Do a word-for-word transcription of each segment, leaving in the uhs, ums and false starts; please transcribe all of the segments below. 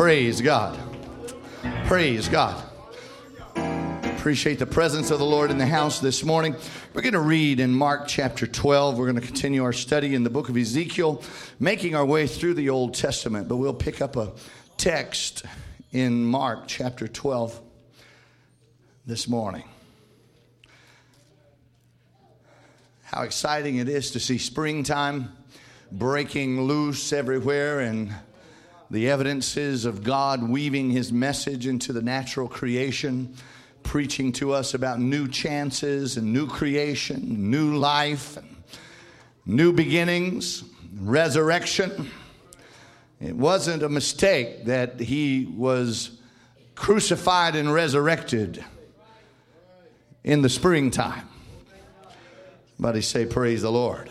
Praise God. Praise God. Appreciate the presence of the Lord in the house this morning. We're going to read in Mark chapter twelve. We're going to continue our study in the book of Ezekiel, making our way through the Old Testament. But we'll pick up a text in Mark chapter twelve this morning. How exciting it is to see springtime breaking loose everywhere, and the evidences of God weaving his message into the natural creation, preaching to us about new chances and new creation, new life, and new beginnings, resurrection. It wasn't a mistake that he was crucified and resurrected in the springtime. Somebody say, praise the Lord.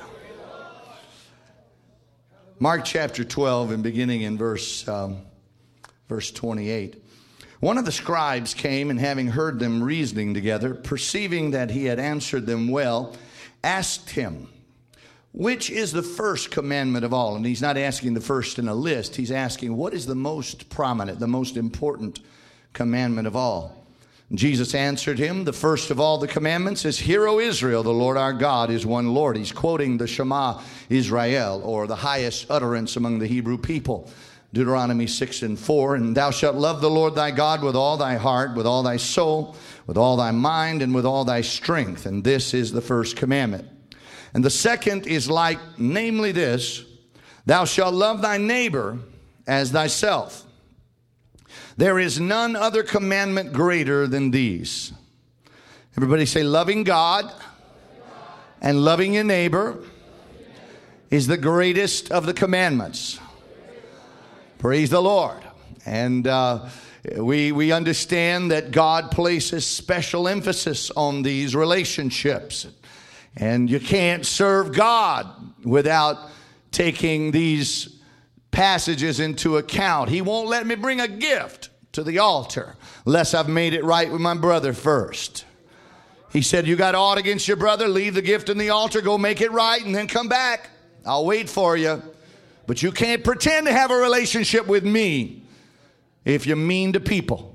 Mark chapter twelve and beginning in verse, um, verse twenty-eight. One of the scribes came, and having heard them reasoning together, perceiving that he had answered them well, asked him, which is the first commandment of all? And he's not asking the first in a list. He's asking, what is the most prominent, the most important commandment of all? Jesus answered him, the first of all the commandments is, Hear, O Israel, the Lord our God is one Lord. He's quoting the Shema Israel, or the highest utterance among the Hebrew people. Deuteronomy six and four, and thou shalt love the Lord thy God with all thy heart, with all thy soul, with all thy mind, and with all thy strength. And this is the first commandment. And the second is like, namely this, thou shalt love thy neighbor as thyself. There is none other commandment greater than these. Everybody say, loving God and loving your neighbor is the greatest of the commandments. Praise the Lord. And uh, we, we understand that God places special emphasis on these relationships. And you can't serve God without taking these passages into account. He won't let me bring a gift to the altar unless I've made it right with my brother first. He said, you got aught against your brother, leave the gift in the altar, go make it right, and then come back. I'll wait for you. But you can't pretend to have a relationship with me if you're mean to people.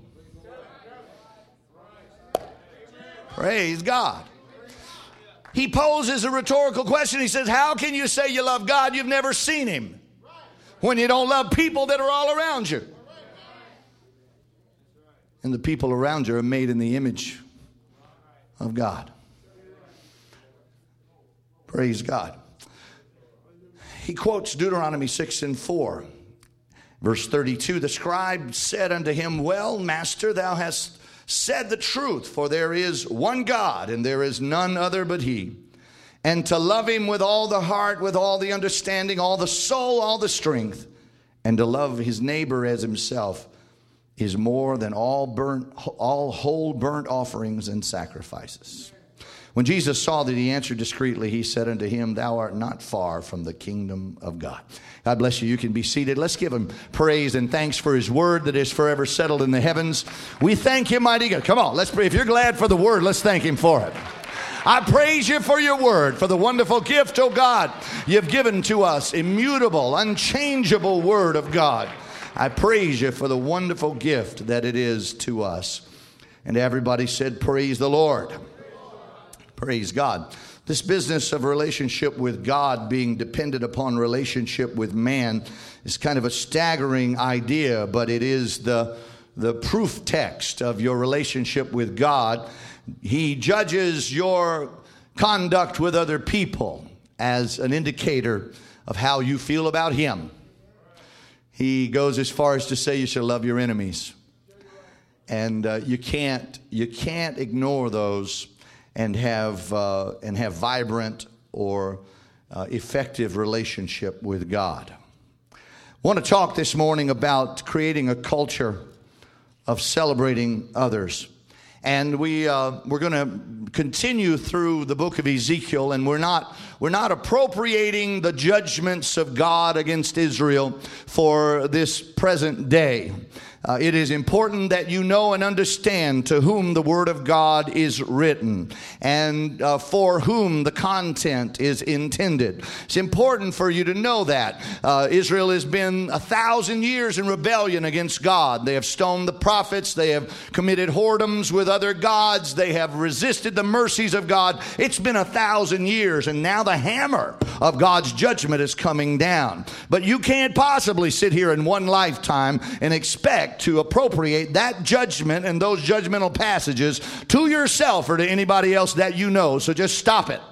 Praise God. He poses a rhetorical question. He says, how can you say you love God? You've never seen him. When you don't love people that are all around you. And the people around you are made in the image of God. Praise God. He quotes Deuteronomy six and four. Verse thirty-two, the scribe said unto him, well, master, thou hast said the truth, for there is one God, and there is none other but he. And to love him with all the heart, with all the understanding, all the soul, all the strength, and to love his neighbor as himself is more than all burnt, all whole burnt offerings and sacrifices. When Jesus saw that he answered discreetly, he said unto him, thou art not far from the kingdom of God. God bless you. You can be seated. Let's give him praise and thanks for his word that is forever settled in the heavens. We thank you, mighty God. Come on, let's pray. If you're glad for the word, let's thank him for it. I praise you for your word, for the wonderful gift, oh God, you've given to us, immutable, unchangeable word of God. I praise you for the wonderful gift that it is to us. And everybody said, praise the Lord. Praise God. This business of relationship with God being dependent upon relationship with man is kind of a staggering idea, but it is the, the proof text of your relationship with God. He judges your conduct with other people as an indicator of how you feel about him. He goes as far as to say you should love your enemies. And uh, you can't you can't ignore those and have uh, and have vibrant or uh, effective relationship with God. I want to talk this morning about creating a culture of celebrating others. And we uh, we're going to continue through the book of Ezekiel, and we're not we're not appropriating the judgments of God against Israel for this present day. Uh, it is important that you know and understand to whom the Word of God is written and uh, for whom the content is intended. It's important for you to know that. Uh, Israel has been a thousand years in rebellion against God. They have stoned the prophets. They have committed whoredoms with other gods. They have resisted the mercies of God. It's been a thousand years, and now the hammer of God's judgment is coming down. But you can't possibly sit here in one lifetime and expect to appropriate that judgment and those judgmental passages to yourself or to anybody else that you know. So just stop it.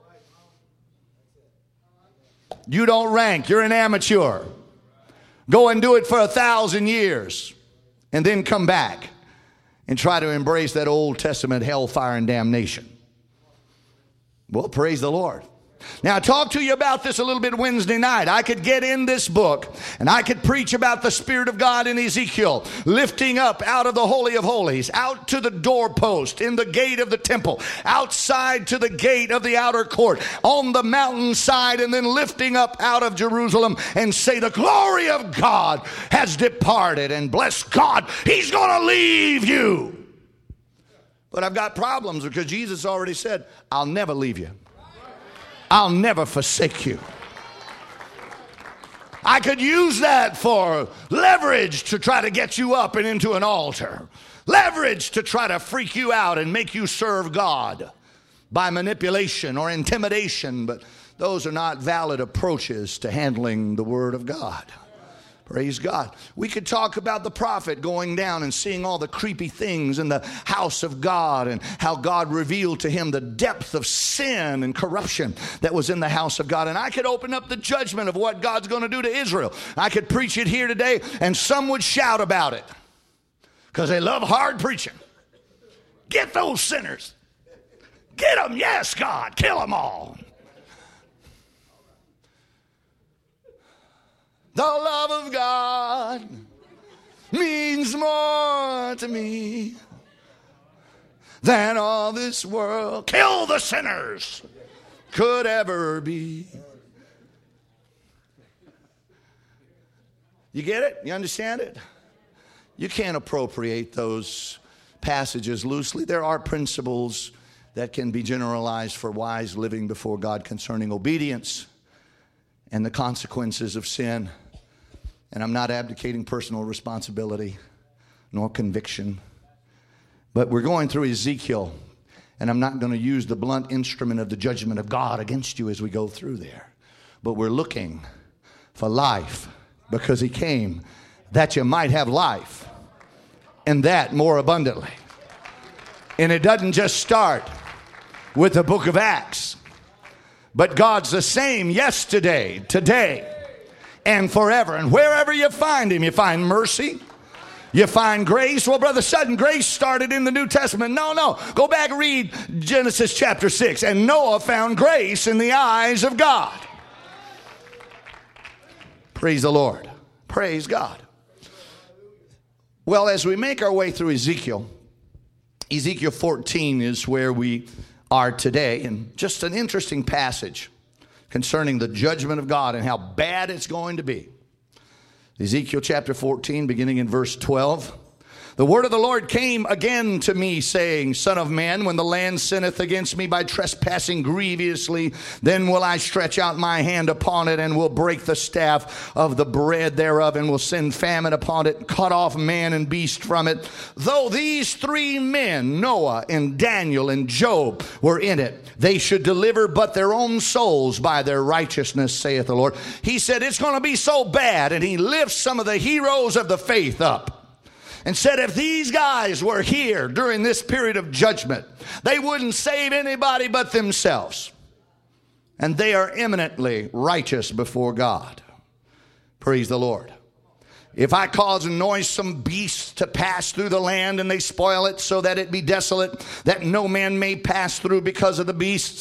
You don't rank. You're an amateur. Go and do it for a thousand years and then come back and try to embrace that Old Testament hellfire and damnation. Well, praise the Lord. Now, I talked to you about this a little bit Wednesday night. I could get in this book and I could preach about the Spirit of God in Ezekiel, lifting up out of the Holy of Holies, out to the doorpost, in the gate of the temple, outside to the gate of the outer court, on the mountainside, and then lifting up out of Jerusalem and say, the glory of God has departed, and bless God, He's going to leave you. But I've got problems because Jesus already said, I'll never leave you. I'll never forsake you. I could use that for leverage to try to get you up and into an altar. Leverage to try to freak you out and make you serve God by manipulation or intimidation. But those are not valid approaches to handling the Word of God. Praise God. We could talk about the prophet going down and seeing all the creepy things in the house of God and how God revealed to him the depth of sin and corruption that was in the house of God. And I could open up the judgment of what God's going to do to Israel. I could preach it here today, and some would shout about it because they love hard preaching. Get those sinners. Get them. Yes, God. Kill them all. The love of God means more to me than all this world, kill the sinners, could ever be. You get it? You understand it? You can't appropriate those passages loosely. There are principles that can be generalized for wise living before God concerning obedience and the consequences of sin. And I'm not abdicating personal responsibility nor conviction. But we're going through Ezekiel, and I'm not going to use the blunt instrument of the judgment of God against you as we go through there. But we're looking for life, because He came that you might have life, and that more abundantly. And it doesn't just start with the book of Acts. But God's the same yesterday, today, and forever. And wherever you find Him, you find mercy, you find grace. Well, Brother Sutton, grace started in the New Testament. No, no. Go back and read Genesis chapter six. And Noah found grace in the eyes of God. Praise the Lord. Praise God. Well, as we make our way through Ezekiel, Ezekiel fourteen is where we are today, and just an interesting passage concerning the judgment of God and how bad it's going to be. Ezekiel chapter fourteen, beginning in verse twelve. The word of the Lord came again to me, saying, Son of man, when the land sinneth against me by trespassing grievously, then will I stretch out my hand upon it, and will break the staff of the bread thereof, and will send famine upon it, and cut off man and beast from it. Though these three men, Noah and Daniel and Job, were in it, they should deliver but their own souls by their righteousness, saith the Lord. He said it's going to be so bad, and he lifts some of the heroes of the faith up and said if these guys were here during this period of judgment, they wouldn't save anybody but themselves. And they are eminently righteous before God. Praise the Lord. If I cause a noisome beast to pass through the land, and they spoil it so that it be desolate, that no man may pass through because of the beasts,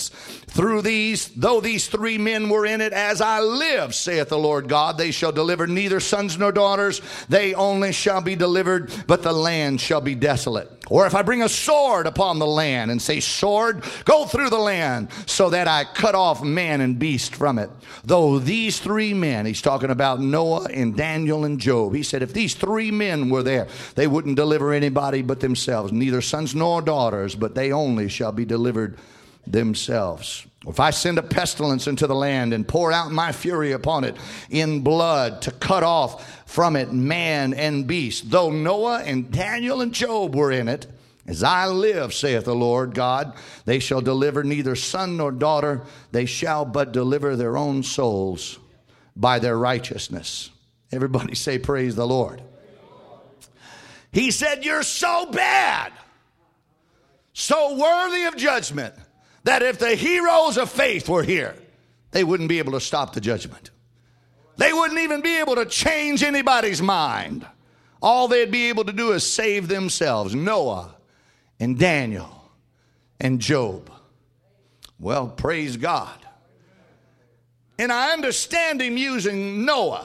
Through these, though these three men were in it, as I live, saith the Lord God, they shall deliver neither sons nor daughters. They only shall be delivered, but the land shall be desolate. Or if I bring a sword upon the land and say, sword, go through the land, so that I cut off man and beast from it. Though these three men, he's talking about Noah and Daniel and Job. He said if these three men were there, they wouldn't deliver anybody but themselves. Neither sons nor daughters, but they only shall be delivered themselves. If I send a pestilence into the land and pour out my fury upon it in blood to cut off from it man and beast, though Noah and Daniel and Job were in it, as I live, saith the Lord God, they shall deliver neither son nor daughter. They shall but deliver their own souls by their righteousness. Everybody say, praise the Lord. He said, you're so bad, so worthy of judgment, that if the heroes of faith were here, they wouldn't be able to stop the judgment. They wouldn't even be able to change anybody's mind. All they'd be able to do is save themselves. Noah and Daniel and Job. Well, praise God. And I understand him using Noah,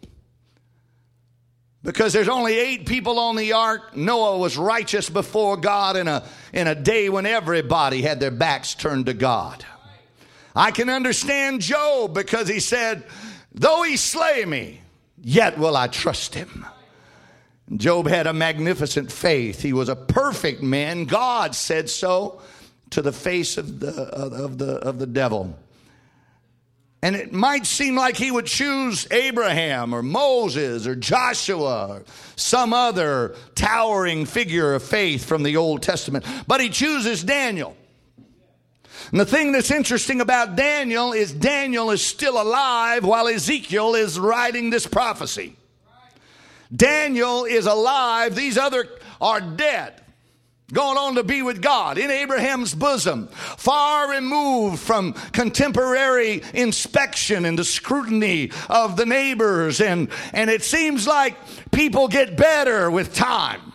because there's only eight people on the ark. Noah was righteous before God in a, in a day when everybody had their backs turned to God. I can understand Job, because he said, though he slay me, yet will I trust him. Job had a magnificent faith. He was a perfect man. God said so to the face of the, of the, of the devil. And it might seem like he would choose Abraham or Moses or Joshua or some other towering figure of faith from the Old Testament. But he chooses Daniel. And the thing that's interesting about Daniel is Daniel is still alive while Ezekiel is writing this prophecy. Daniel is alive. These other are dead, going on to be with God in Abraham's bosom, far removed from contemporary inspection and the scrutiny of the neighbors. And, and it seems like people get better with time.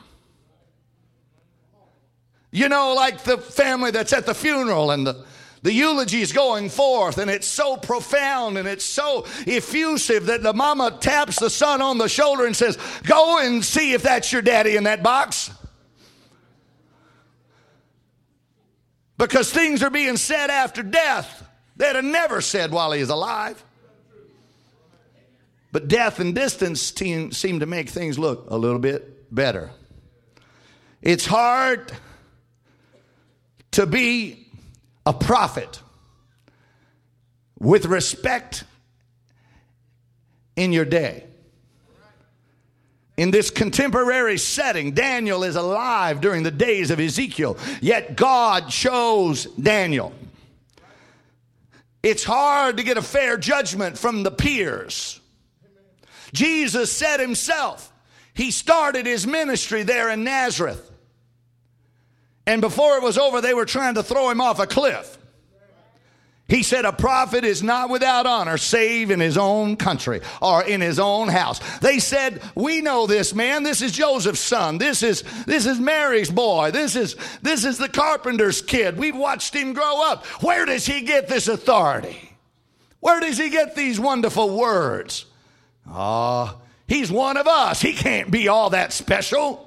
You know, like the family that's at the funeral and the, the eulogy is going forth, and it's so profound and it's so effusive that the mama taps the son on the shoulder and says, go and see if that's your daddy in that box. Because things are being said after death that are never said while he is alive. But death and distance seem to make things look a little bit better. It's hard to be a prophet with respect in your day. In this contemporary setting, Daniel is alive during the days of Ezekiel, yet God chose Daniel. It's hard to get a fair judgment from the peers. Jesus said himself, he started his ministry there in Nazareth. And before it was over, they were trying to throw him off a cliff. He said a prophet is not without honor save in his own country or in his own house. They said, we know this man. This is Joseph's son. This is, this is Mary's boy. This is, this is the carpenter's kid. We've watched him grow up. Where does he get this authority? Where does he get these wonderful words? Ah, oh, he's one of us. He can't be all that special.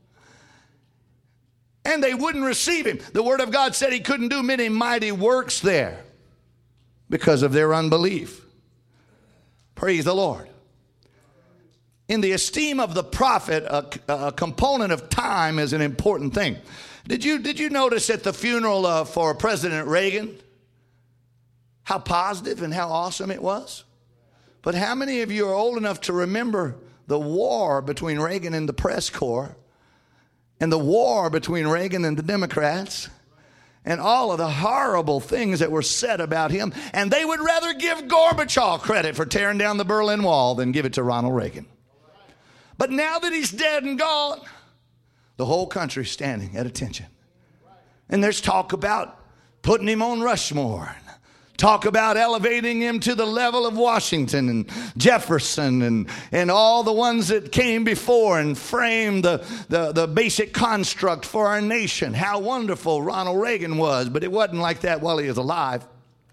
And they wouldn't receive him. The word of God said he couldn't do many mighty works there because of their unbelief. Praise the Lord. In the esteem of the prophet, a, a component of time is an important thing. Did you, did you notice at the funeral uh, for President Reagan how positive and how awesome it was? But how many of you are old enough to remember the war between Reagan and the press corps? And the war between Reagan and the Democrats, and all of the horrible things that were said about him. And they would rather give Gorbachev credit for tearing down the Berlin Wall than give it to Ronald Reagan. But now that he's dead and gone, the whole country's standing at attention. And there's talk about putting him on Rushmore. Talk about elevating him to the level of Washington and Jefferson and, and all the ones that came before and framed the, the, the basic construct for our nation. How wonderful Ronald Reagan was, but it wasn't like that while he was alive.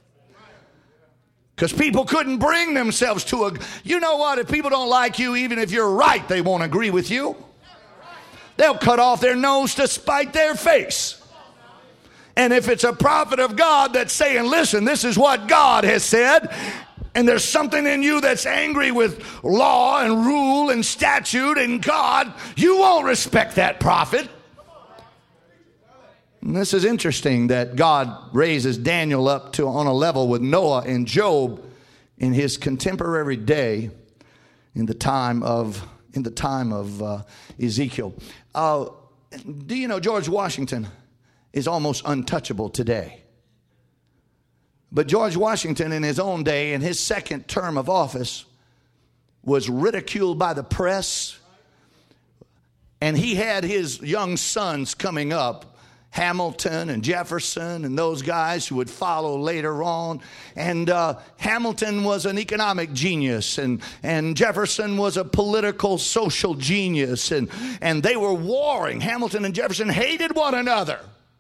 Because people couldn't bring themselves to a... You know what? If people don't like you, even if you're right, they won't agree with you. They'll cut off their nose to spite their face. And if it's a prophet of God that's saying, listen, this is what God has said, and there's something in you that's angry with law and rule and statute and God, you won't respect that prophet. And this is interesting that God raises Daniel up to on a level with Noah and Job in his contemporary day in the time of in the time of uh, Ezekiel. Uh, do you know George Washington is almost untouchable today? But George Washington in his own day, in his second term of office, was ridiculed by the press. And he had his young sons coming up, Hamilton and Jefferson and those guys who would follow later on. And uh, Hamilton was an economic genius, and, and Jefferson was a political social genius. And, and they were warring. Hamilton and Jefferson hated one another.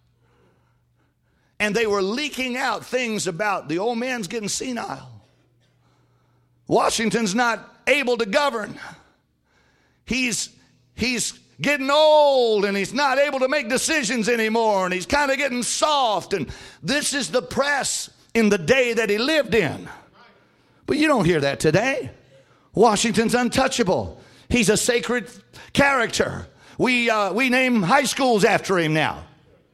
And they were leaking out things about the old man's getting senile. Washington's not able to govern. He's, he's getting old and he's not able to make decisions anymore. And he's kind of getting soft. And this is the press in the day that he lived in. But you don't hear that today. Washington's untouchable. He's a sacred character. We, uh, we name high schools after him now.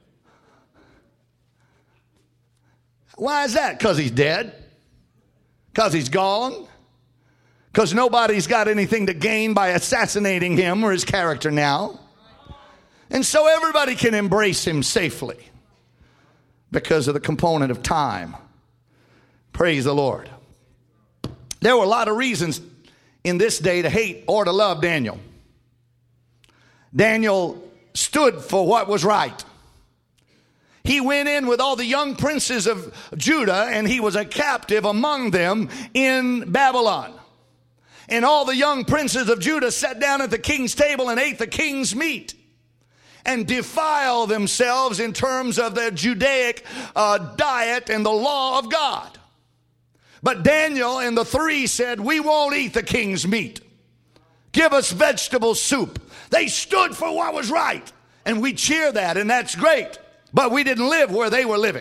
Why is that? Because he's dead? Because he's gone? Because nobody's got anything to gain by assassinating him or his character now? And so everybody can embrace him safely because of the component of time. Praise the Lord. There were a lot of reasons in this day to hate or to love Daniel. Daniel stood for what was right. He went in with all the young princes of Judah, and he was a captive among them in Babylon. And all the young princes of Judah sat down at the king's table and ate the king's meat and defiled themselves in terms of their Judaic uh, diet and the law of God. But Daniel and the three said, we won't eat the king's meat. Give us vegetable soup. They stood for what was right, and we cheer that, and that's great. But we didn't live where they were living.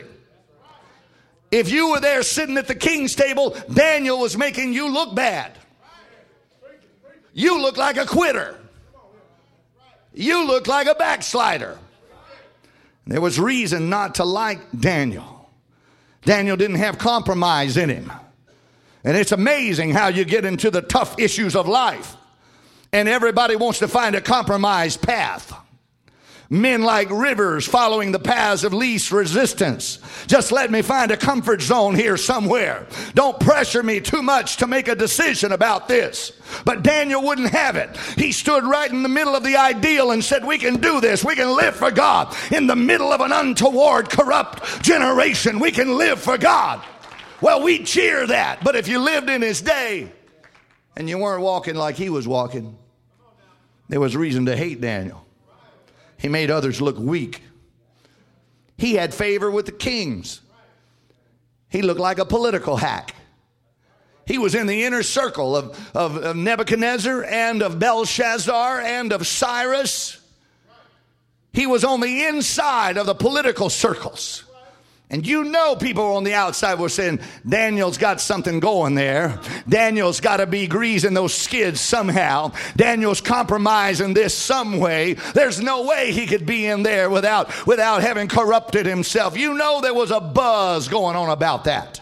If you were there sitting at the king's table, Daniel was making you look bad. You look like a quitter. You look like a backslider. There was reason not to like Daniel. Daniel didn't have compromise in him. And it's amazing how you get into the tough issues of life, and everybody wants to find a compromise path. Men like rivers following the paths of least resistance. Just let me find a comfort zone here somewhere. Don't pressure me too much to make a decision about this. But Daniel wouldn't have it. He stood right in the middle of the ideal and said, we can do this. We can live for God. In the middle of an untoward, corrupt generation, we can live for God. Well, we cheer that. But if you lived in his day and you weren't walking like he was walking, there was reason to hate Daniel. He made others look weak. He had favor with the kings. He looked like a political hack. He was in the inner circle of, of, of Nebuchadnezzar and of Belshazzar and of Cyrus. He was on the inside of the political circles. And you know people on the outside were saying, Daniel's got something going there. Daniel's got to be greasing those skids somehow. Daniel's compromising this some way. There's no way he could be in there without, without having corrupted himself. You know there was a buzz going on about that.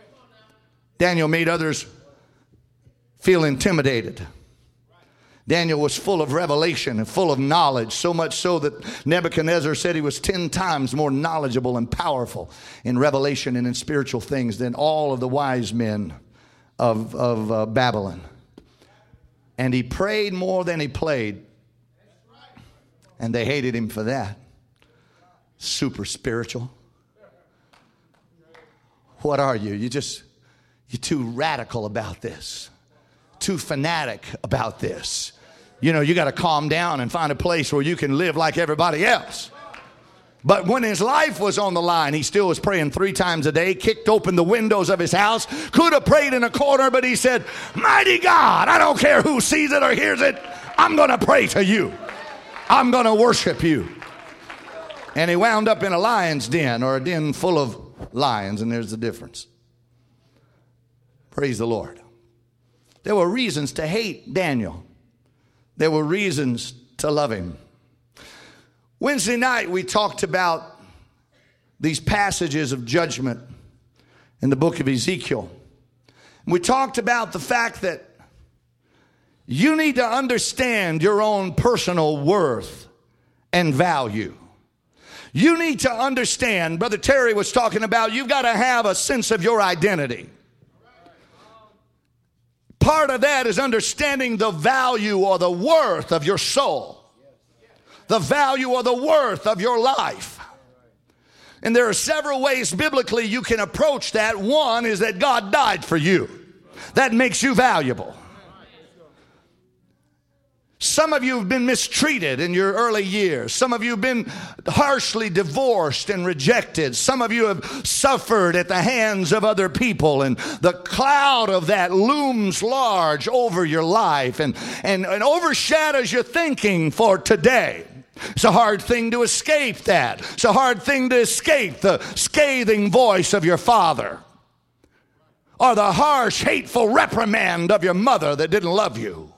Daniel made others feel intimidated. Daniel was full of revelation and full of knowledge, so much so that Nebuchadnezzar said he was ten times more knowledgeable and powerful in revelation and in spiritual things than all of the wise men of, of uh, Babylon. And he prayed more than he played. And they hated him for that. Super spiritual. What are you? You just, you're too radical about this. Too fanatic about this. You know, you got to calm down and find a place where you can live like everybody else. But when his life was on the line, he still was praying three times a day, kicked open the windows of his house, could have prayed in a corner, but he said, mighty God, I don't care who sees it or hears it, I'm going to pray to you. I'm going to worship you. And he wound up in a lion's den, or a den full of lions, and there's the difference. Praise the Lord. There were reasons to hate Daniel. There were reasons to love him. Wednesday night, we talked about these passages of judgment in the book of Ezekiel. We talked about the fact that you need to understand your own personal worth and value. You need to understand, Brother Terry was talking about, you've got to have a sense of your identity. Part of that is understanding the value or the worth of your soul. The value or the worth of your life. And there are several ways biblically you can approach that. One is that God died for you. That makes you valuable. Some of you have been mistreated in your early years. Some of you have been harshly divorced and rejected. Some of you have suffered at the hands of other people, and the cloud of that looms large over your life and, and, and overshadows your thinking for today. It's a hard thing to escape that. It's a hard thing to escape the scathing voice of your father, or the harsh, hateful reprimand of your mother that didn't love you.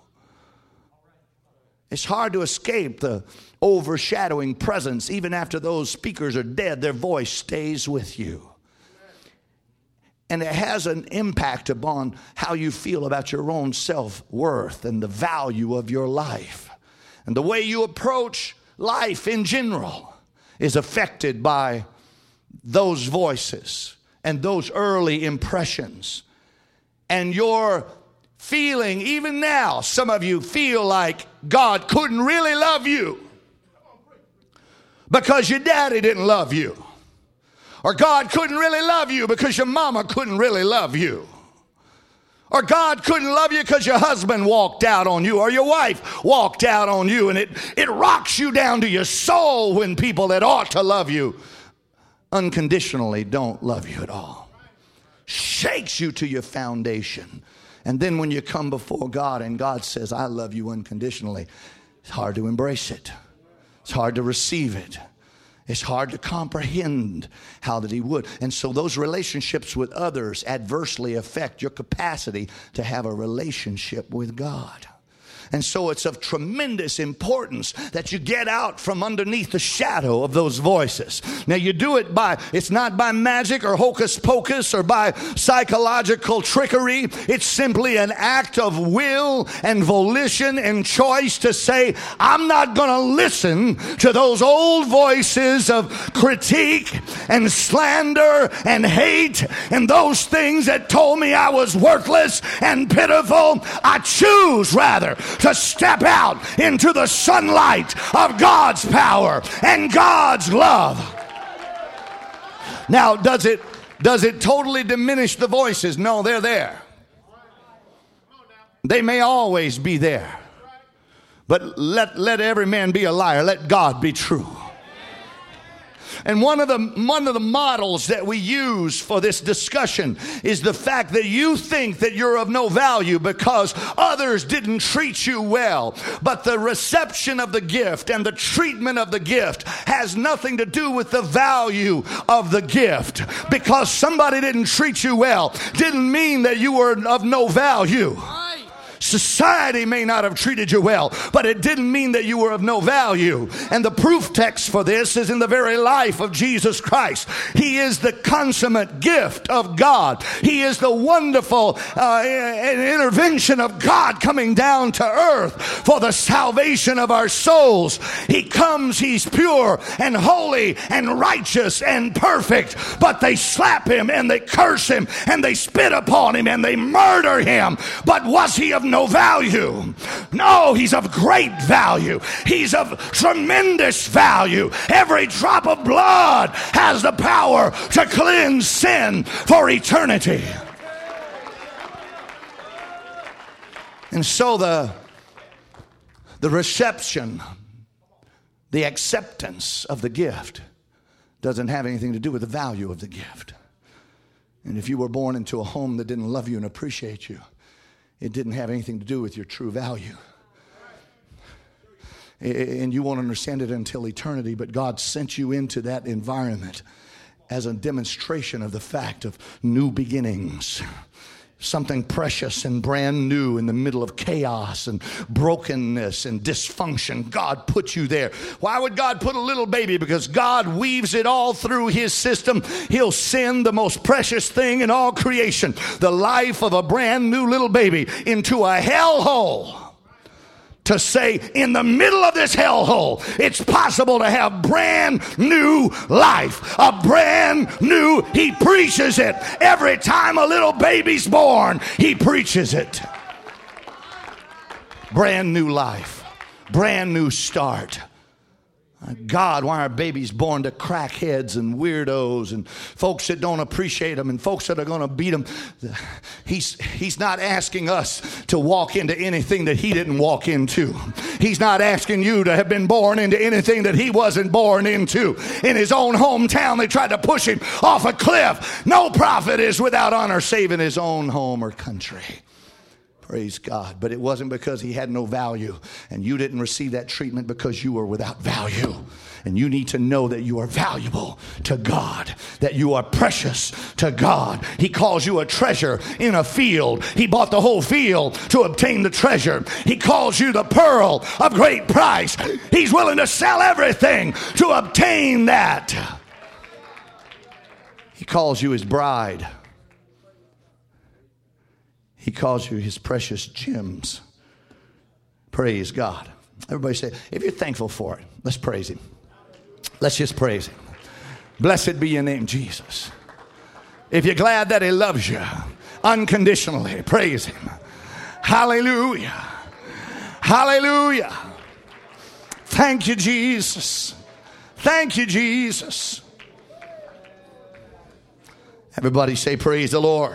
It's hard to escape the overshadowing presence. Even after those speakers are dead, their voice stays with you. And it has an impact upon how you feel about your own self-worth and the value of your life. And the way you approach life in general is affected by those voices and those early impressions. And your feeling, even now, some of you feel like God couldn't really love you because your daddy didn't love you. Or God couldn't really love you because your mama couldn't really love you. Or God couldn't love you because your husband walked out on you, or your wife walked out on you, and it, it rocks you down to your soul when people that ought to love you unconditionally don't love you at all. Shakes you to your foundation. And then when you come before God and God says, I love you unconditionally, it's hard to embrace it. It's hard to receive it. It's hard to comprehend how that he would. And so those relationships with others adversely affect your capacity to have a relationship with God. And so it's of tremendous importance that you get out from underneath the shadow of those voices. Now you do it by, it's not by magic or hocus pocus or by psychological trickery. It's simply an act of will and volition and choice to say, I'm not going to listen to those old voices of critique and slander and hate and those things that told me I was worthless and pitiful. I choose rather to step out into the sunlight of God's power and God's love. Now, does it does it totally diminish the voices? No, they're there. They may always be there. But let, let every man be a liar. Let God be true. And one of the one of the models that we use for this discussion is the fact that you think that you're of no value because others didn't treat you well. But the reception of the gift and the treatment of the gift has nothing to do with the value of the gift. Because somebody didn't treat you well didn't mean that you were of no value. Society may not have treated you well, but it didn't mean that you were of no value. And the proof text for this is in the very life of Jesus Christ. He is the consummate gift of God. He is the wonderful uh, intervention of God coming down to earth for the salvation of our souls. He comes, he's pure and holy and righteous and perfect, but they slap him and they curse him and they spit upon him and they murder him. But was he of no value? No, he's of great value. He's of tremendous value. Every drop of blood has the power to cleanse sin for eternity. And so the the reception, the acceptance of the gift doesn't have anything to do with the value of the gift. And if you were born into a home that didn't love you and appreciate you, it didn't have anything to do with your true value. And you won't understand it until eternity, but God sent you into that environment as a demonstration of the fact of new beginnings. Something precious and brand new in the middle of chaos and brokenness and dysfunction. God put you there. Why would God put a little baby? Because God weaves it all through his system. He'll send the most precious thing in all creation, the life of a brand new little baby, into a hellhole. To say, in the middle of this hellhole, it's possible to have brand new life. A brand new, he preaches it. Every time a little baby's born, he preaches it. Brand new life. Brand new start. God, why are babies born to crackheads and weirdos and folks that don't appreciate them and folks that are going to beat them? He's, he's not asking us to walk into anything that he didn't walk into. He's not asking you to have been born into anything that he wasn't born into. In his own hometown, they tried to push him off a cliff. No prophet is without honor save in his own home or country. Praise God. But it wasn't because he had no value. And you didn't receive that treatment because you were without value. And you need to know that you are valuable to God, that you are precious to God. He calls you a treasure in a field. He bought the whole field to obtain the treasure. He calls you the pearl of great price. He's willing to sell everything to obtain that. He calls you his bride. He calls you his precious gems. Praise God. Everybody say, if you're thankful for it, let's praise him. Let's just praise him. Blessed be your name, Jesus. If you're glad that he loves you unconditionally, praise him. Hallelujah. Hallelujah. Thank you, Jesus. Thank you, Jesus. Everybody say, praise the Lord.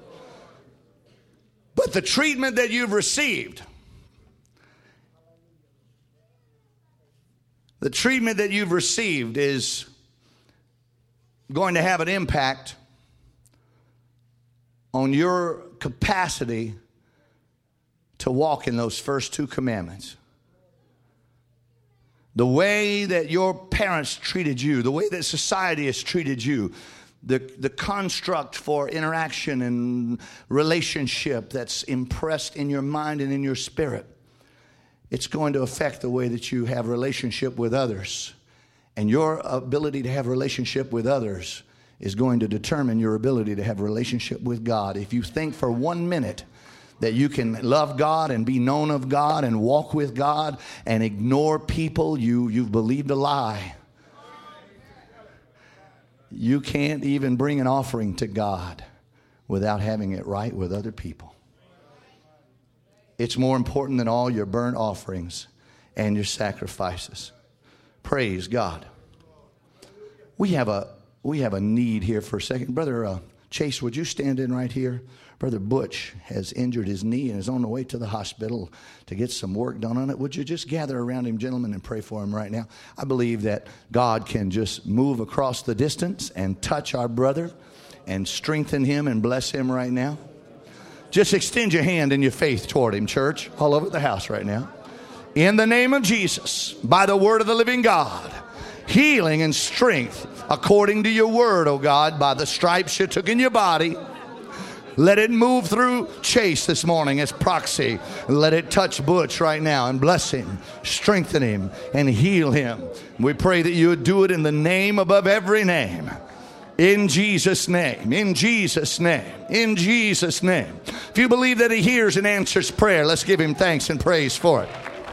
But the treatment that you've received, the treatment that you've received is going to have an impact on your capacity to walk in those first two commandments. The way that your parents treated you, the way that society has treated you, The, the construct for interaction and relationship that's impressed in your mind and in your spirit, it's going to affect the way that you have relationship with others. And your ability to have relationship with others is going to determine your ability to have relationship with God. If you think for one minute that you can love God and be known of God and walk with God and ignore people, you, you've believed a lie. You can't even bring an offering to God without having it right with other people. It's more important than all your burnt offerings and your sacrifices. Praise God. We have a we have a need here for a second. Brother uh, Chase, would you stand in right here? Brother Butch has injured his knee and is on the way to the hospital to get some work done on it. Would you just gather around him, gentlemen, and pray for him right now? I believe that God can just move across the distance and touch our brother and strengthen him and bless him right now. Just extend your hand in your faith toward him, church, all over the house right now. In the name of Jesus, by the word of the living God, healing and strength according to your word, oh God, by the stripes you took in your body. Let it move through Chase this morning as proxy. Let it touch Butch right now and bless him, strengthen him, and heal him. We pray that you would do it in the name above every name. In Jesus' name, in Jesus' name, in Jesus' name. If you believe that he hears and answers prayer, let's give him thanks and praise for it.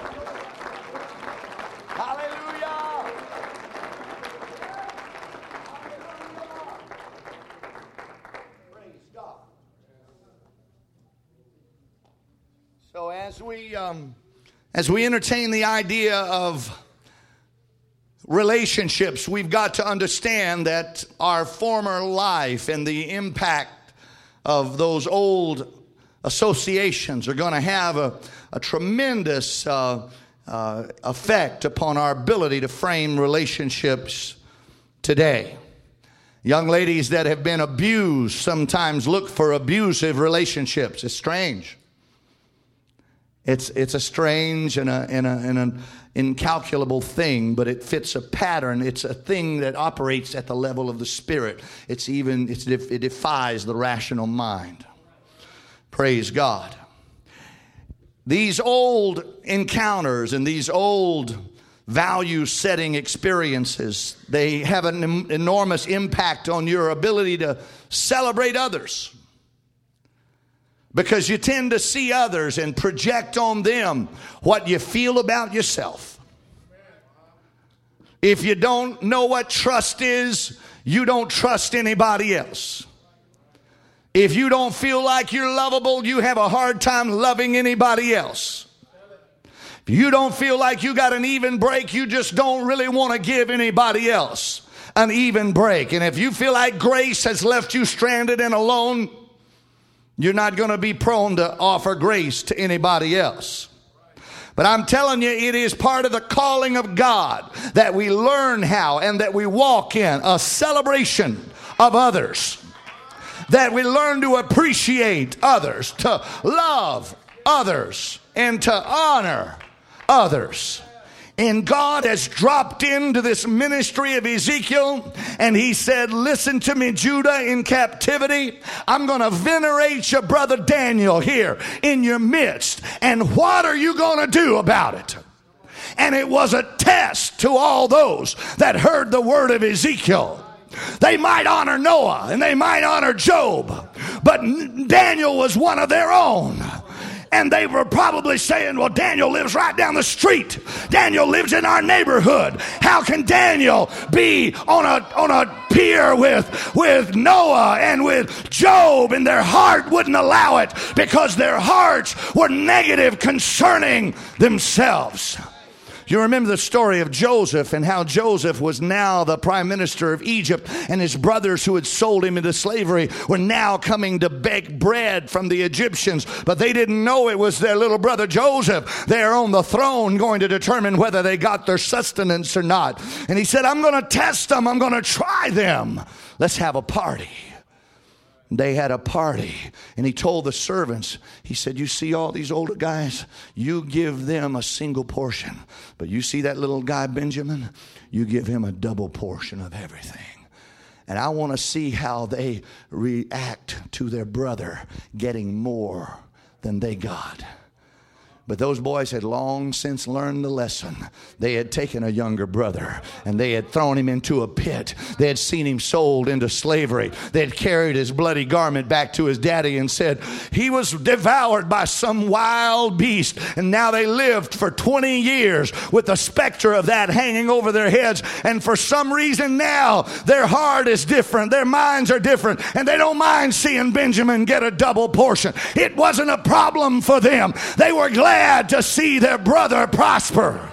So as we um, as we entertain the idea of relationships, we've got to understand that our former life and the impact of those old associations are going to have a, a tremendous uh, uh, effect upon our ability to frame relationships today. Young ladies that have been abused sometimes look for abusive relationships. It's strange. It's, it's a strange and, a, and, a, and an incalculable thing, but it fits a pattern. It's a thing that operates at the level of the spirit. It's even, it's, it defies the rational mind. Praise God. These old encounters and these old value-setting experiences, they have an em- enormous impact on your ability to celebrate others. Because you tend to see others and project on them what you feel about yourself. If you don't know what trust is, you don't trust anybody else. If you don't feel like you're lovable, you have a hard time loving anybody else. If you don't feel like you got an even break, you just don't really want to give anybody else an even break. And if you feel like grace has left you stranded and alone, you're not going to be prone to offer grace to anybody else. But I'm telling you, it is part of the calling of God that we learn how and that we walk in a celebration of others. That we learn to appreciate others, to love others, and to honor others. And God has dropped into this ministry of Ezekiel, and he said, listen to me, Judah, in captivity. I'm going to venerate your brother Daniel here in your midst. And what are you going to do about it? And it was a test to all those that heard the word of Ezekiel. They might honor Noah and they might honor Job, but Daniel was one of their own. And they were probably saying, well, Daniel lives right down the street. Daniel lives in our neighborhood. How can Daniel be on a on a pier with, with Noah and with Job? And their heart wouldn't allow it because their hearts were negative concerning themselves. You remember the story of Joseph and how Joseph was now the prime minister of Egypt, and his brothers who had sold him into slavery were now coming to beg bread from the Egyptians, but they didn't know it was their little brother Joseph there on the throne going to determine whether they got their sustenance or not. And he said, I'm going to test them. I'm going to try them. Let's have a party. They had a party, and he told the servants, he said, you see all these older guys, you give them a single portion. But you see that little guy, Benjamin, you give him a double portion of everything. And I want to see how they react to their brother getting more than they got. But those boys had long since learned the lesson. They had taken a younger brother and they had thrown him into a pit. They had seen him sold into slavery. They had carried his bloody garment back to his daddy and said, he was devoured by some wild beast. And now they lived for twenty years with the specter of that hanging over their heads. And for some reason now, their heart is different. Their minds are different. And they don't mind seeing Benjamin get a double portion. It wasn't a problem for them. They were glad to see their brother prosper.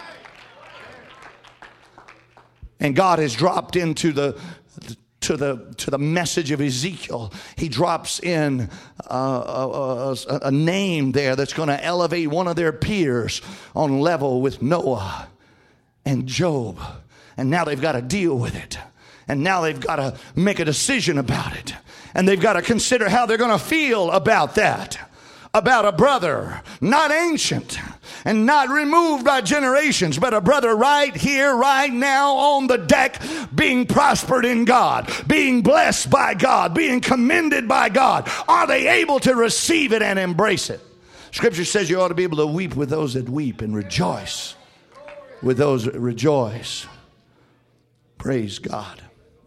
And God has dropped into the to the to the message of Ezekiel. He drops in uh, a, a, a name there that's going to elevate one of their peers on level with Noah and Job. And now they've got to deal with it. And now they've got to make a decision about it. And they've got to consider how they're going to feel about that. About a brother, not ancient and not removed by generations, but a brother right here, right now on the deck, being prospered in God, being blessed by God, being commended by God. Are they able to receive it and embrace it? Scripture says you ought to be able to weep with those that weep and rejoice with those that rejoice. Praise God.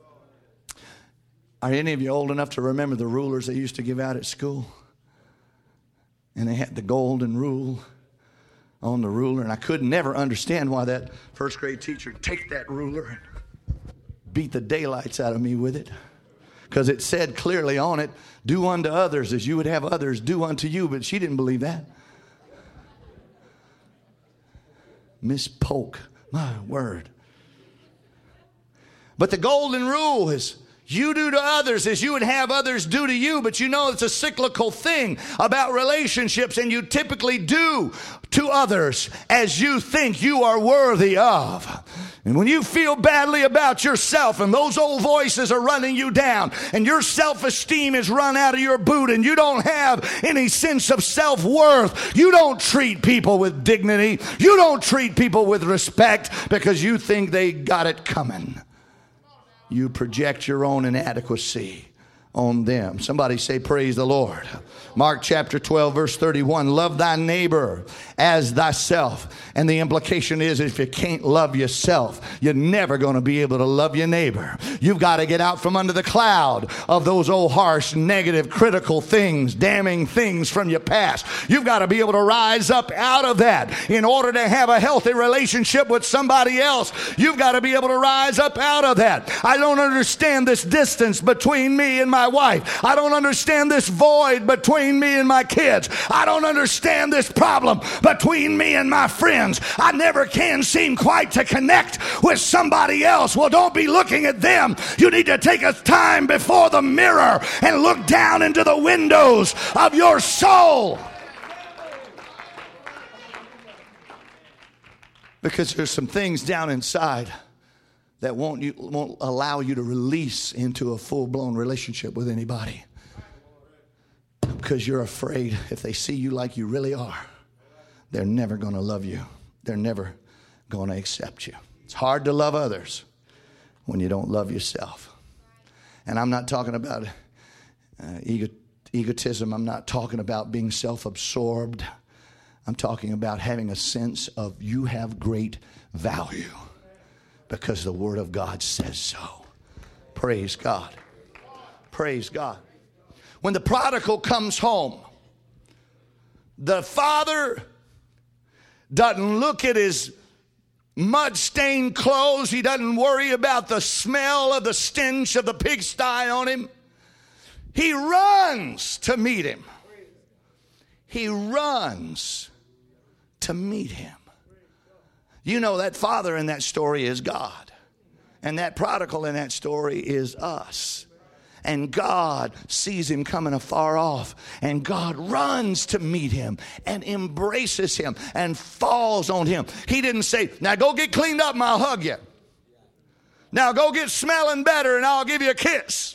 Are any of you old enough to remember the rulers they used to give out at school? And they had the golden rule on the ruler. And I could never understand why that first grade teacher would take that ruler and beat the daylights out of me with it. Because it said clearly on it, do unto others as you would have others do unto you. But she didn't believe that. Miss Polk, my word. But the golden rule is you do to others as you would have others do to you. But you know it's a cyclical thing about relationships, and you typically do to others as you think you are worthy of. And when you feel badly about yourself and those old voices are running you down and your self-esteem is run out of your boot and you don't have any sense of self-worth, you don't treat people with dignity. You don't treat people with respect because you think they got it coming. You project your own inadequacy on them. Somebody say, praise the Lord. Mark chapter twelve, verse thirty-one, love thy neighbor as thyself. And the implication is, if you can't love yourself, you're never going to be able to love your neighbor. You've got to get out from under the cloud of those old harsh, negative, critical things, damning things from your past. You've got to be able to rise up out of that in order to have a healthy relationship with somebody else. You've got to be able to rise up out of that. I don't understand this distance between me and my wife. I don't understand this void between me and my kids. I don't understand this problem between me and my friends. I never can seem quite to connect with somebody else. Well, don't be looking at them. You need to take a time before the mirror and look down into the windows of your soul. Because there's some things down inside that won't, you, won't allow you to release into a full-blown relationship with anybody. Because you're afraid if they see you like you really are, they're never going to love you. They're never going to accept you. It's hard to love others when you don't love yourself. And I'm not talking about uh, ego, egotism. I'm not talking about being self-absorbed. I'm talking about having a sense of you have great value because the Word of God says so. Praise God. Praise God. When the prodigal comes home, the father doesn't look at his mud-stained clothes. He doesn't worry about the smell of the stench of the pigsty on him. He runs to meet him. He runs to meet him. You know, that father in that story is God. And that prodigal in that story is us. And God sees him coming afar off. And God runs to meet him and embraces him and falls on him. He didn't say, now go get cleaned up and I'll hug you. Now go get smelling better and I'll give you a kiss.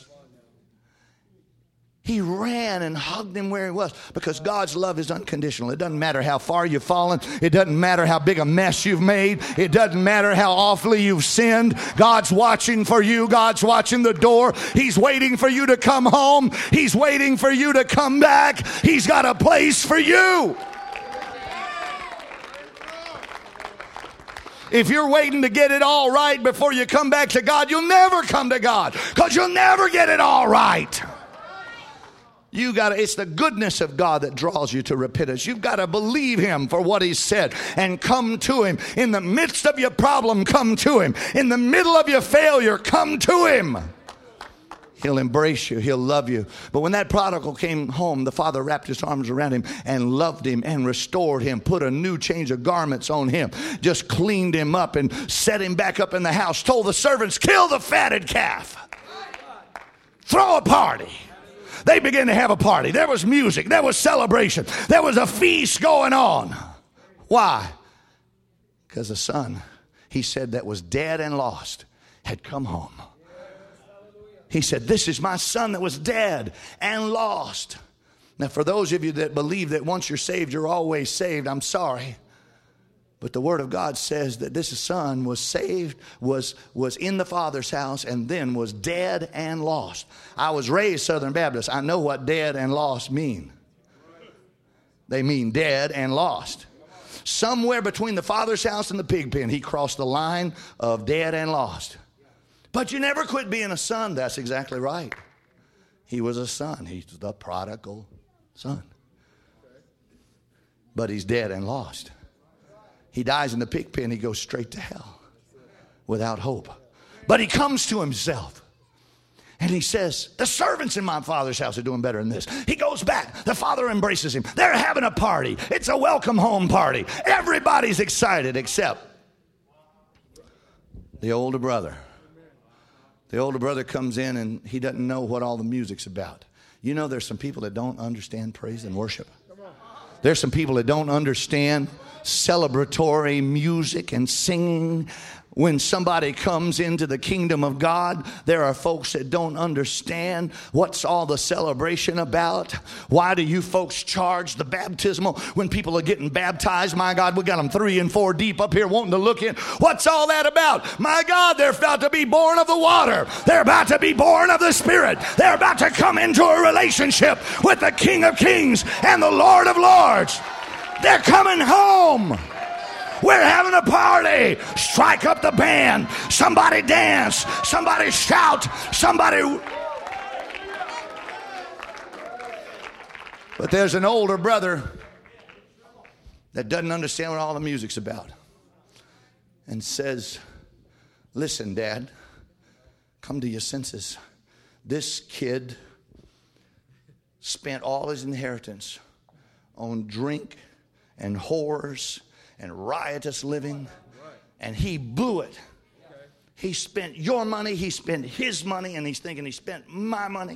He ran and hugged him where he was because God's love is unconditional. It doesn't matter how far you've fallen. It doesn't matter how big a mess you've made. It doesn't matter how awfully you've sinned. God's watching for you. God's watching the door. He's waiting for you to come home. He's waiting for you to come back. He's got a place for you. If you're waiting to get it all right before you come back to God, you'll never come to God because you'll never get it all right. You got to, it's the goodness of God that draws you to repentance. You've got to believe him for what he said and come to him. In the midst of your problem, come to him. In the middle of your failure, come to him. He'll embrace you. He'll love you. But when that prodigal came home, the father wrapped his arms around him and loved him and restored him, put a new change of garments on him, just cleaned him up and set him back up in the house, told the servants, kill the fatted calf. Throw a party. They began to have a party. There was music. There was celebration. There was a feast going on. Why? Because the son, he said, that was dead and lost, had come home. He said, this is my son that was dead and lost. Now, for those of you that believe that once you're saved, you're always saved, I'm sorry. But the Word of God says that this son was saved, was, was in the Father's house, and then was dead and lost. I was raised Southern Baptist. I know what dead and lost mean. They mean dead and lost. Somewhere between the Father's house and the pig pen, he crossed the line of dead and lost. But you never quit being a son. That's exactly right. He was a son. He's the prodigal son. But he's dead and lost. He dies in the pig pen. He goes straight to hell without hope. But he comes to himself. And he says, the servants in my father's house are doing better than this. He goes back. The father embraces him. They're having a party. It's a welcome home party. Everybody's excited except the older brother. The older brother comes in and he doesn't know what all the music's about. You know, there's some people that don't understand praise and worship. There's some people that don't understand celebratory music and singing. When somebody comes into the kingdom of God, there are folks that don't understand what's all the celebration about. Why do you folks charge the baptismal when people are getting baptized? My God, we got them three and four deep up here wanting to look in. What's all that about? My God, they're about to be born of the water. They're about to be born of the Spirit. They're about to come into a relationship with the King of Kings and the Lord of Lords. They're coming home. We're having a party. Strike up the band. Somebody dance. Somebody shout. Somebody. But there's an older brother that doesn't understand what all the music's about and says, listen, Dad, come to your senses. This kid spent all his inheritance on drink and whores and riotous living, and he blew it. He spent your money, he spent his money, and he's thinking he spent my money.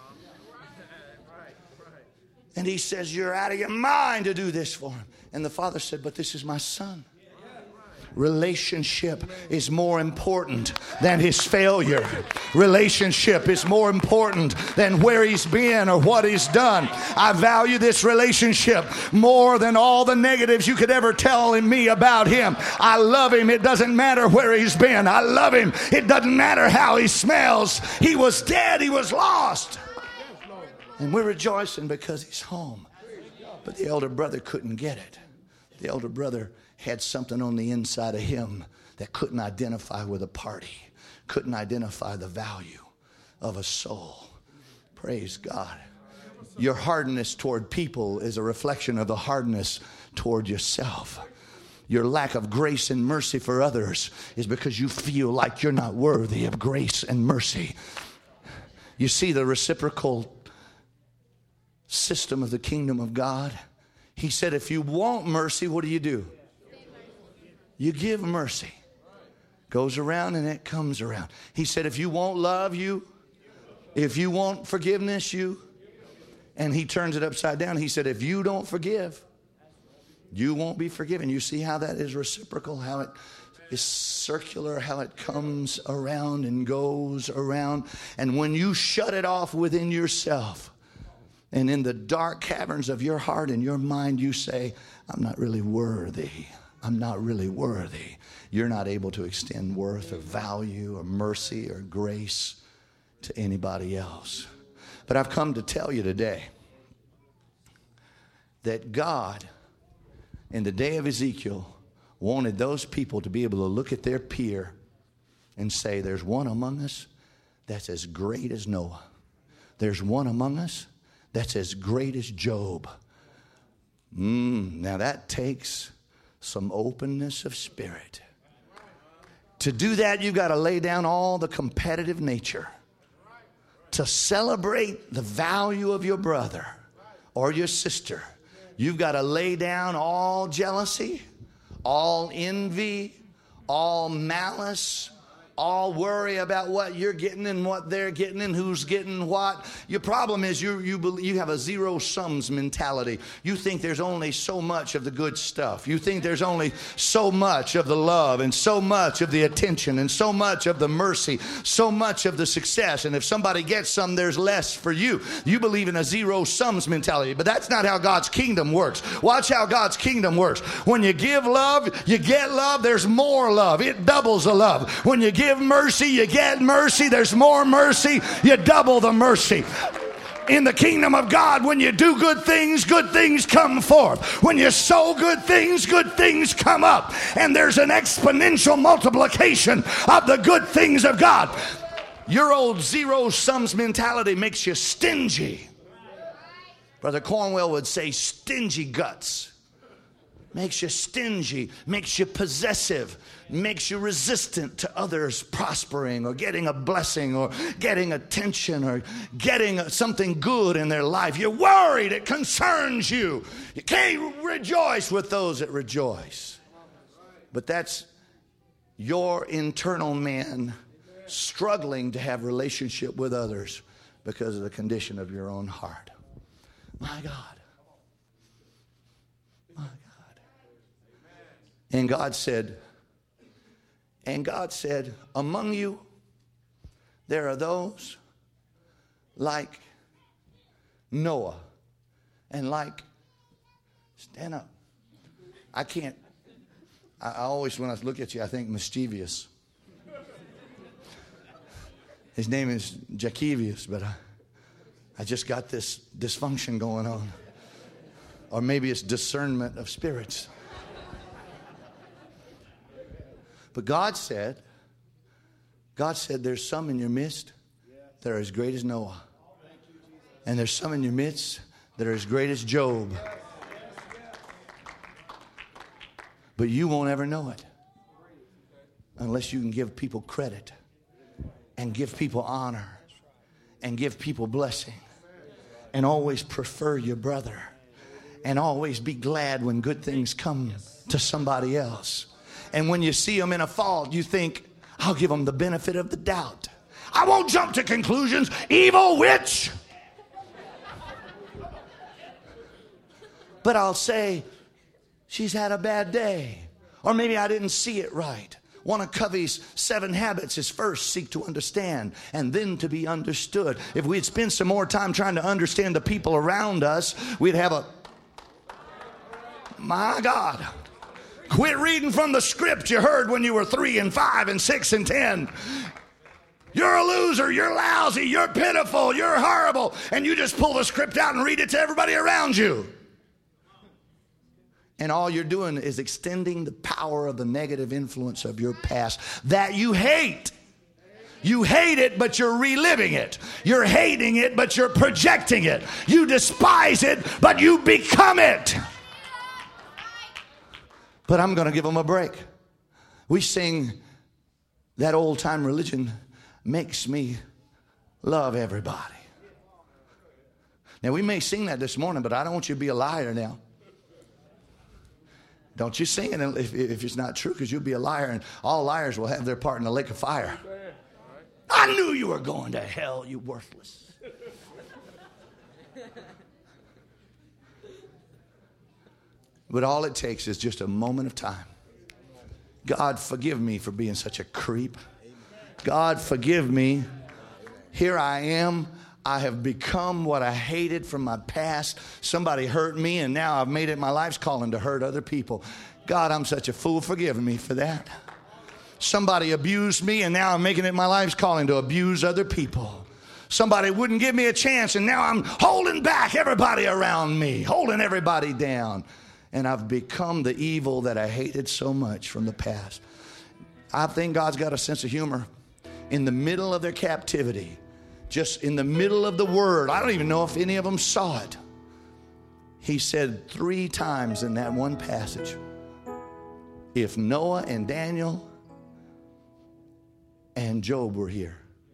And he says, you're out of your mind to do this for him. And the father said, but this is my son. Relationship is more important than his failure. Relationship is more important than where he's been or what he's done. I value this relationship more than all the negatives you could ever tell me about him. I love him. It doesn't matter where he's been. I love him. It doesn't matter how he smells. He was dead. He was lost. And we're rejoicing because he's home. But the elder brother couldn't get it. The elder brother had something on the inside of him that couldn't identify with a party, couldn't identify the value of a soul. Praise God. Your hardness toward people is a reflection of the hardness toward yourself. Your lack of grace and mercy for others is because you feel like you're not worthy of grace and mercy. You see the reciprocal system of the kingdom of God. He said, if you want mercy, what do you do? You give mercy. Goes around and it comes around. He said, if you want love, you. If you want forgiveness, you. And he turns it upside down. He said, if you don't forgive, you won't be forgiven. You see how that is reciprocal, how it is circular, how it comes around and goes around. And when you shut it off within yourself, and in the dark caverns of your heart and your mind, you say, I'm not really worthy. I'm not really worthy. You're not able to extend worth or value or mercy or grace to anybody else. But I've come to tell you today that God, in the day of Ezekiel, wanted those people to be able to look at their peer and say, there's one among us that's as great as Noah. There's one among us that's as great as Job. Mm, now that takes some openness of spirit. To do that, you've got to lay down all the competitive nature. To celebrate the value of your brother or your sister, you've got to lay down all jealousy, all envy, all malice, all worry about what you're getting and what they're getting and who's getting what. Your problem is you you believe, you have a zero sums mentality. You think there's only so much of the good stuff. You think there's only so much of the love and so much of the attention and so much of the mercy, so much of the success. And if somebody gets some, there's less for you. You believe in a zero sums mentality, but that's not how God's kingdom works. Watch how God's kingdom works. When you give love, you get love. There's more love. It doubles the love. When you give mercy, you get mercy. There's more mercy. You double the mercy. In the kingdom of God, when you do good things, good things come forth. When you sow good things, good things come up. And there's an exponential multiplication of the good things of God. Your old zero sums mentality makes you stingy. Brother Cornwell would say stingy guts. Makes you stingy, makes you possessive, makes you resistant to others prospering or getting a blessing or getting attention or getting something good in their life. You're worried. It concerns you. You can't rejoice with those that rejoice. But that's your internal man struggling to have relationship with others because of the condition of your own heart. My God. My God. And God said, and God said, among you, there are those like Noah and like, stand up. I can't, I, I always, when I look at you, I think mischievous. His name is Jacevius, but I, I just got this dysfunction going on. Or maybe it's discernment of spirits. But God said, God said, there's some in your midst that are as great as Noah. And there's some in your midst that are as great as Job. But you won't ever know it unless you can give people credit and give people honor and give people blessing and always prefer your brother and always be glad when good things come to somebody else. And when you see them in a fault, you think, I'll give them the benefit of the doubt. I won't jump to conclusions. Evil witch. But I'll say, she's had a bad day. Or maybe I didn't see it right. One of Covey's seven habits is first seek to understand and then to be understood. If we'd spend some more time trying to understand the people around us, we'd have a... My God. Quit reading from the script you heard when you were three and five and six and ten. You're a loser, you're lousy, you're pitiful, you're horrible. And you just pull the script out and read it to everybody around you. And all you're doing is extending the power of the negative influence of your past that you hate. You hate it, but you're reliving it. You're hating it, but you're projecting it. You despise it, but you become it. But I'm going to give them a break. We sing that old-time religion makes me love everybody. Now, we may sing that this morning, but I don't want you to be a liar now. Don't you sing it if, if it's not true, because you'll be a liar, and all liars will have their part in the lake of fire. I knew you were going to hell, you worthless. But all it takes is just a moment of time. God, forgive me for being such a creep. God, forgive me. Here I am. I have become what I hated from my past. Somebody hurt me, and now I've made it my life's calling to hurt other people. God, I'm such a fool. Forgive me for that. Somebody abused me, and now I'm making it my life's calling to abuse other people. Somebody wouldn't give me a chance, and now I'm holding back everybody around me, holding everybody down. And I've become the evil that I hated so much from the past. I think God's got a sense of humor. In the middle of their captivity, just in the middle of the word, I don't even know if any of them saw it. He said three times in that one passage, if Noah and Daniel and Job were here,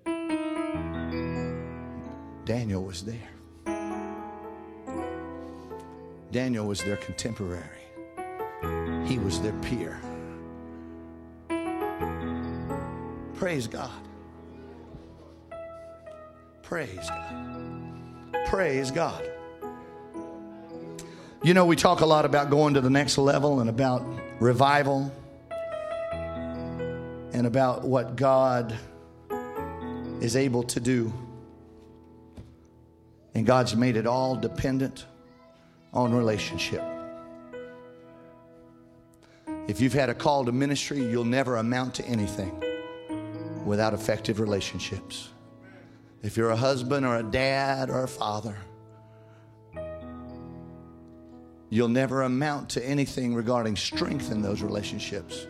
Daniel was there. Daniel was their contemporary. He was their peer. Praise God. Praise God. Praise God. You know, we talk a lot about going to the next level and about revival and about what God is able to do. And God's made it all dependent on relationship. If you've had a call to ministry, you'll never amount to anything without effective relationships. If you're a husband or a dad or a father, you'll never amount to anything regarding strength in those relationships.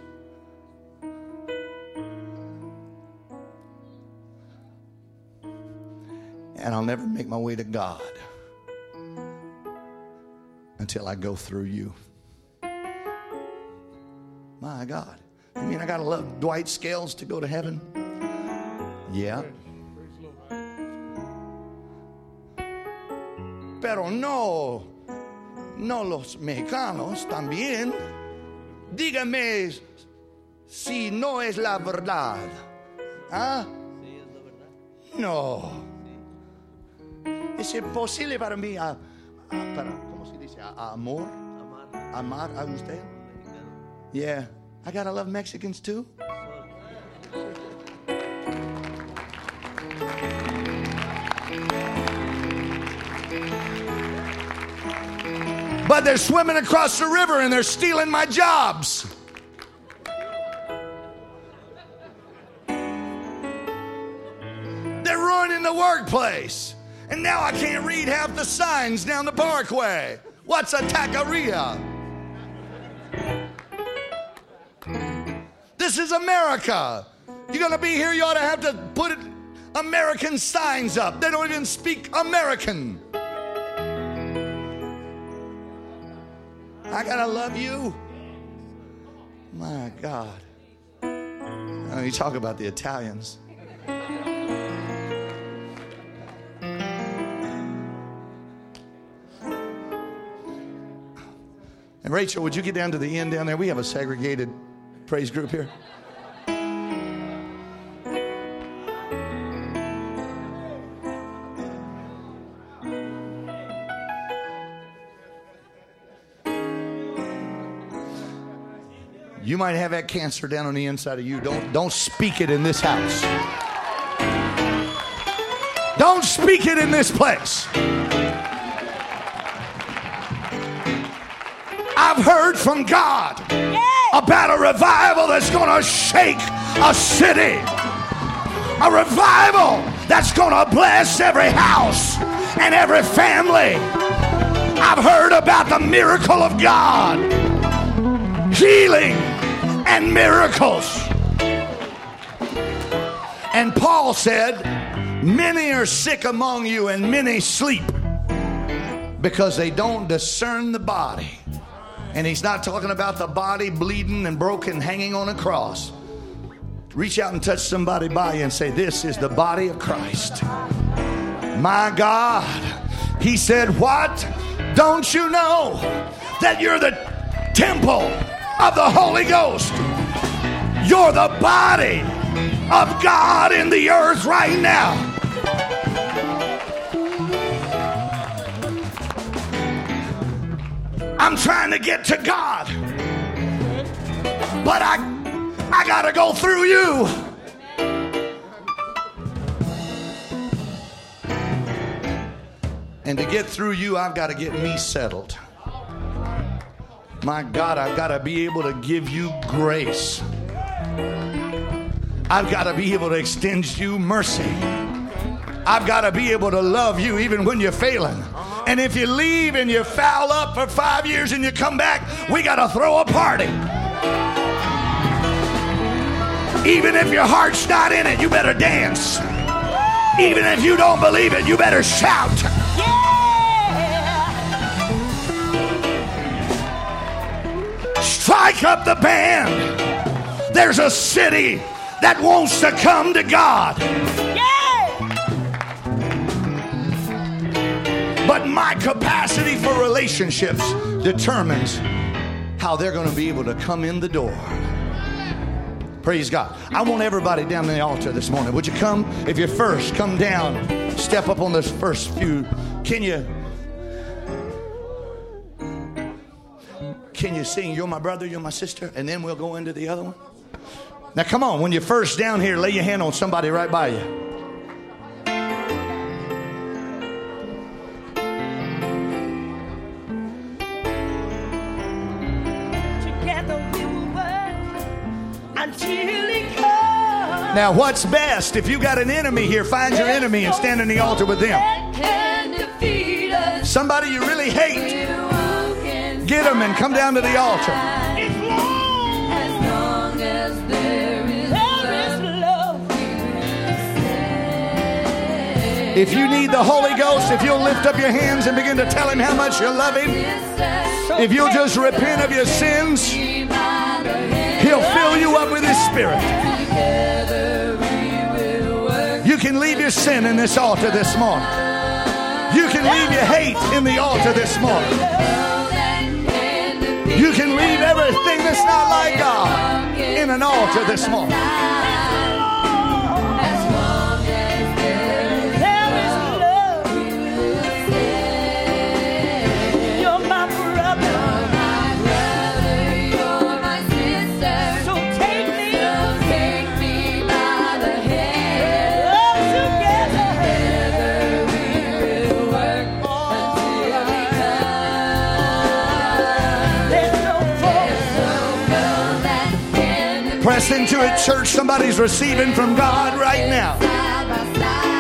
And I'll never make my way to God until I go through you. My God. You mean I got to love Dwight Scales to go to heaven? Yeah. Pero no, no los mexicanos también. Dígame si no es la verdad ¿Ah? No. Es imposible para mí a, a, para, ¿cómo se dice? A, a amor. Amar a usted. Yeah. I gotta love Mexicans too. But they're swimming across the river and they're stealing my jobs. They're ruining the workplace. And now I can't read half the signs down the parkway. What's a taqueria? This is America. You're going to be here, you ought to have to put it, American signs up. They don't even speak American. I got to love you. My God. Oh, you talk about the Italians. And Rachel, would you get down to the end down there? We have a segregated praise group here. You might have that cancer down on the inside of you. Don't, don't speak it in this house. Don't speak it in this place. I've heard from God about a revival that's going to shake a city. A revival that's going to bless every house and every family. I've heard about the miracle of God. Healing and miracles. And Paul said, many are sick among you and many sleep because they don't discern the body. And he's not talking about the body bleeding and broken hanging on a cross. Reach out and touch somebody by you and say, this is the body of Christ. My God. He said, what? Don't you know that you're the temple of the Holy Ghost? You're the body of God in the earth right now. I'm trying to get to God, but I I gotta go through you. And to get through you, I've got to get me settled. My God, I've got to be able to give you grace. I've got to be able to extend you mercy. I've got to be able to love you even when you're failing. And if you leave and you foul up for five years and you come back, we got to throw a party. Even if your heart's not in it, you better dance. Even if you don't believe it, you better shout. Strike up the band. There's a city that wants to come to God. But my capacity for relationships determines how they're going to be able to come in the door. Praise God. I want everybody down the altar this morning. Would you come? If you're first, come down. Step up on this first few. Can you? Can you sing, you're my brother, you're my sister? And then we'll go into the other one. Now come on, when you're first down here, lay your hand on somebody right by you. Now what's best? If you got an enemy here, find your enemy and stand in the altar with them. Somebody you really hate, get them and come down to the altar. If you need the Holy Ghost, if you'll lift up your hands and begin to tell him how much you love him, if you'll just repent of your sins, he'll fill you up with his Spirit. You can leave your sin in this altar this morning. You can leave your hate in the altar this morning. You can leave everything that's not like God in an altar this morning. Press into it, church. Somebody's receiving from God right now. Side by side.